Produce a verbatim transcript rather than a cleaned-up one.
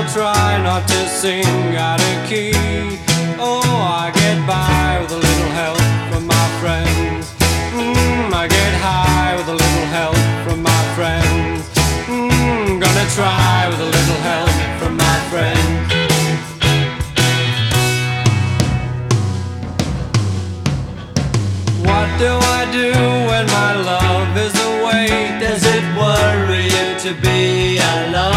I'll try not to sing out of key. Oh, I get by with a little help from my friends. Mm, I get high with a little help from my friends. Mm, gonna try with a little help from my friends. What do I do when my love is away? Does it worry you to be alone?